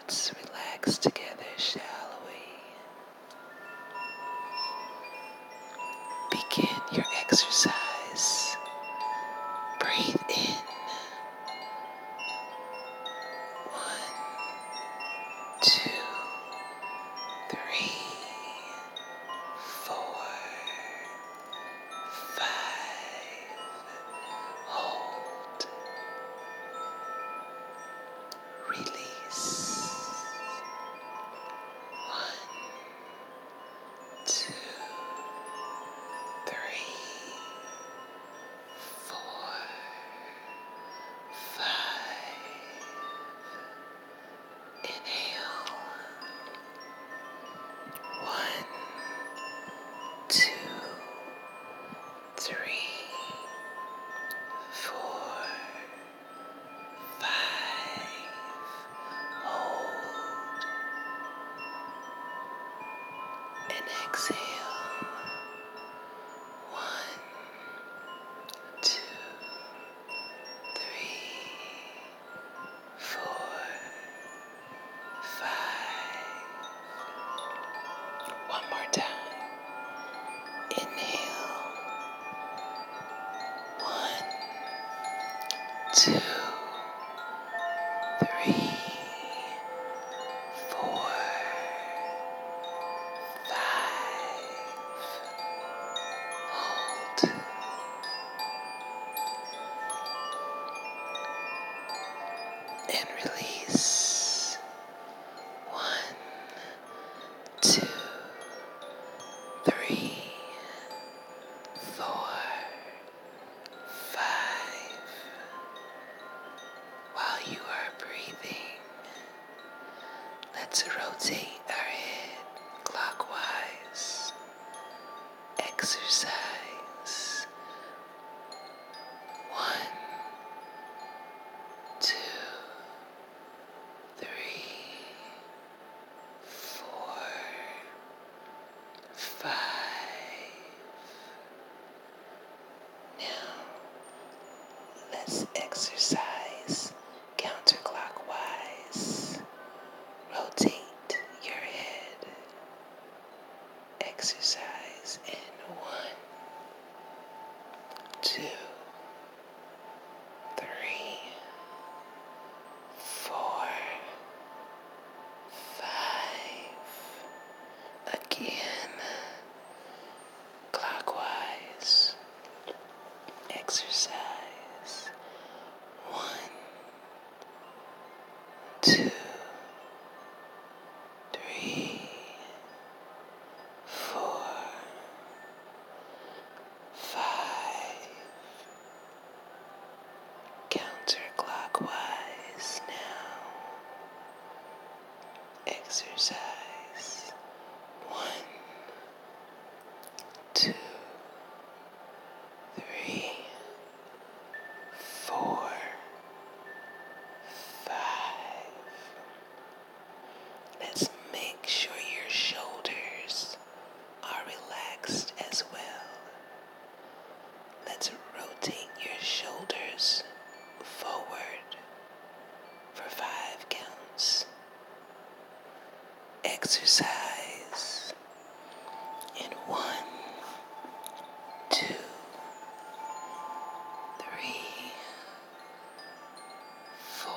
Let's relax together, shall we? Begin your exercise. Breathe in. 1, 2, 3, 4, 5. Hold. Release. 1, 2, 3, 4, 5. Inhale. 1, 2, 3, 4, 5. Hold and exhale. 1, 2, 3, 4, 5. One more time. Inhale. 1, 2, 3, 4, 5. Hold and release. 1, 2, 3, 4, 5. While you are breathing, let's rotate our head clockwise. Exercise. 1, 2, 3, 4, 5. Now, let's exercise counterclockwise. Rotate your head. Exercise in 1, 2, 3, 4, 5. Again, clockwise. Exercise. 1, 2, 3, 4, 5. Counterclockwise now. Exercise. 1, 2, 3, 4, 5. Let's make sure your shoulders are relaxed as well. Let's rotate your shoulders forward for 5 counts. Exercise in 1, 2, 3, 4,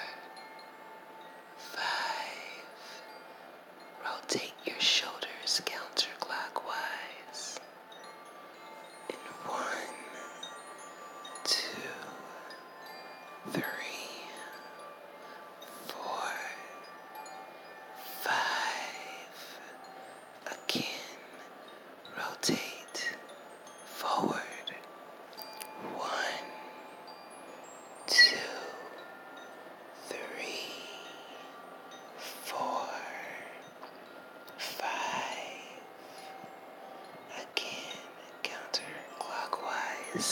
5. Rotate your shoulders counterclockwise. In 1, 2, 3, 4, 5. Again, rotate forward. 1, 2, 3, 4, 5. Again, counterclockwise.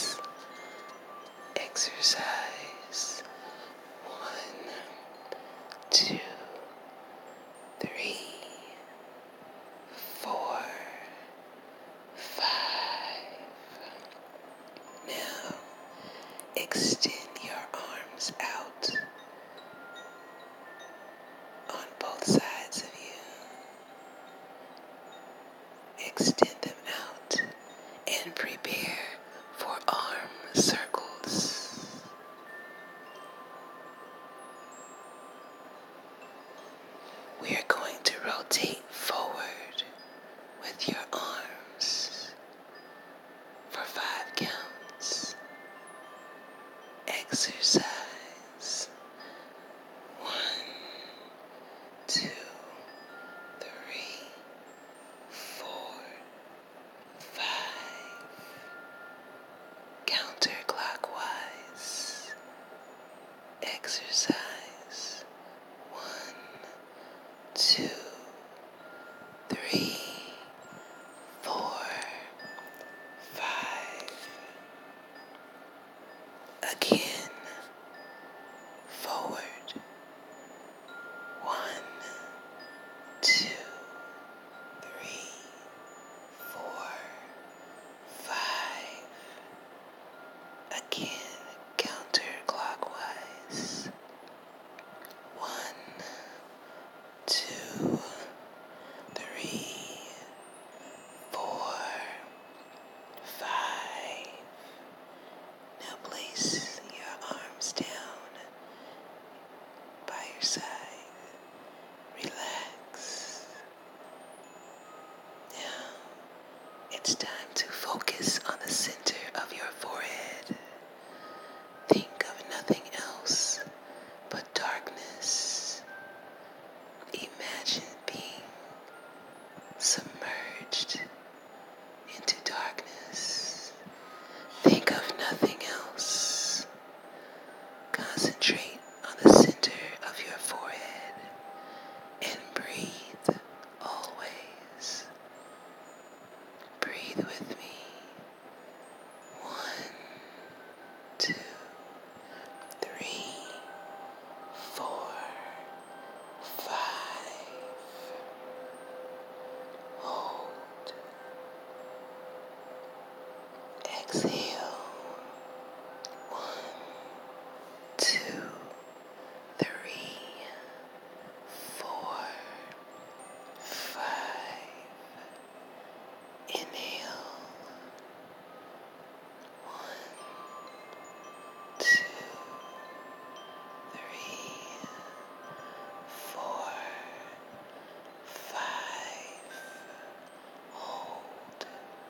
Exercise. 1, 2, 3, 4, 5. Now, extend your arms out on We are going to rotate forward with your arms for 5 counts. Exercise. 1, 2, 3, 4, 5. Counterclockwise. Exercise. 1, 2, 3, 4, 5. Again, forward. 1, 2, 3, 4, 5. Again, counterclockwise. 1, 2, 3, 4, 5. Now place your arms down by your side. Relax. Now it's time to focus on the center of your forehead. Think of nothing else but darkness. Imagine being submerged into darkness. Think of nothing else. Concentrate on the center of your forehead and breathe always. Breathe with me. 1, 2, 3, 4, 5. Hold. Exhale. 1, 2, 3, 4, 5. Inhale. 1, 2, 3, 4, 5. Hold.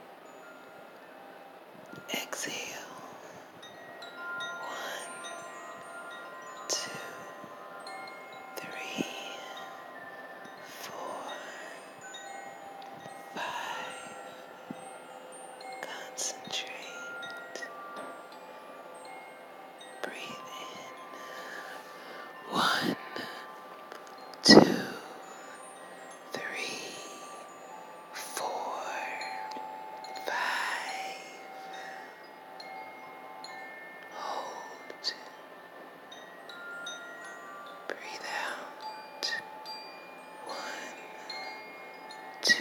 Exhale. 1, 2, 3, 4, 5. Concentrate. Breathe in. 1, 2, 3, 4, 5. Hold. Breathe out. 1, 2,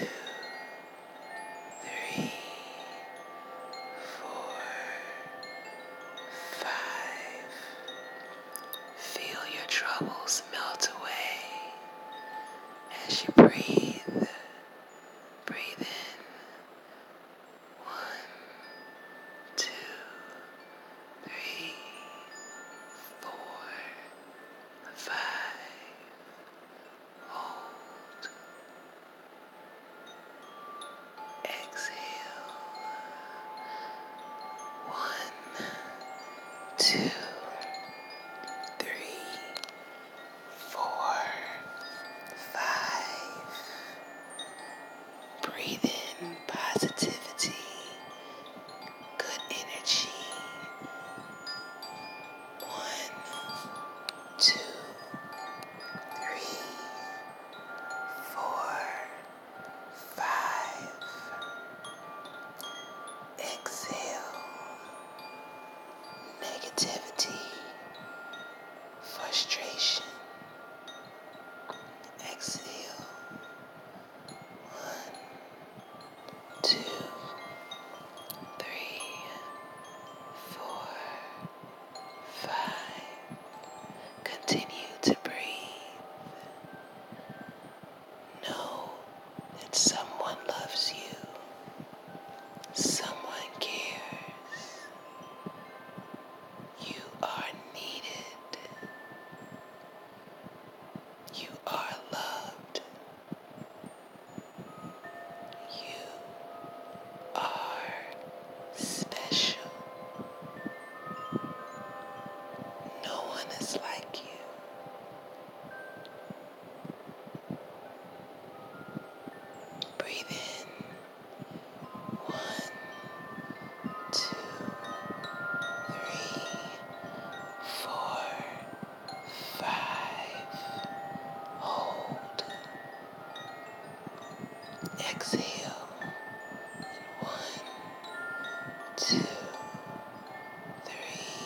3, 4, 5. Feel your troubles melt away as you breathe. Breathe in. 1, 2, 3, 4, 5. Hold. Exhale. 1, 2, 3, 4, 5. Breathe in positivity, good energy. 1, 2, 3, 4, 5. Exhale. Negativity, frustration. Exhale. 1, 2, 3, 4, 5. Continue to breathe. Know that someone loves you. Someone cares. You are needed. You are loved. Breathe in. 1, 2, 3, 4, 5. Hold. Exhale. 1, 2, 3,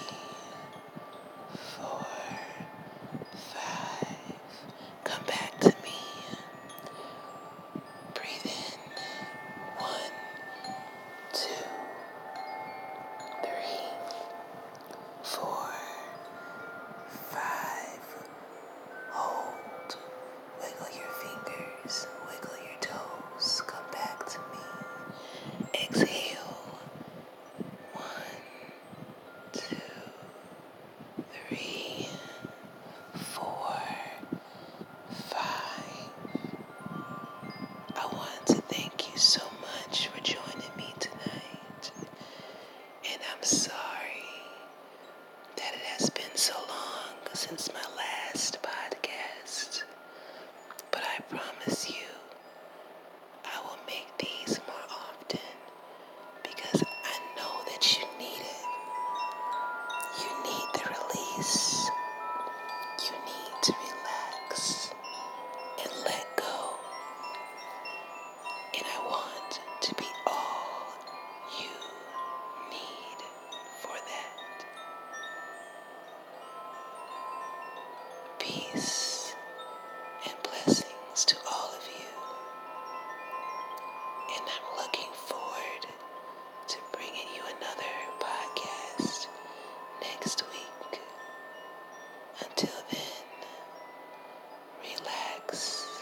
4, 5. Come back to me. Breathe in. 1, 2, 3, 4, 5. Hold. Wiggle your fingers. Wiggle your toes. Come back to me. Exhale. 1, 2, 3, 4, 5. I want to thank you so much for joining me tonight. And I'm sorry that it has been so long since my last podcast. But I promise you, I will make these more often because I know that you need it. You need the release. You need to relax and let go. And I want to be all you need for that. Peace and blessings to all of you. And I'm looking forward to bringing you another podcast next week. Until then, relax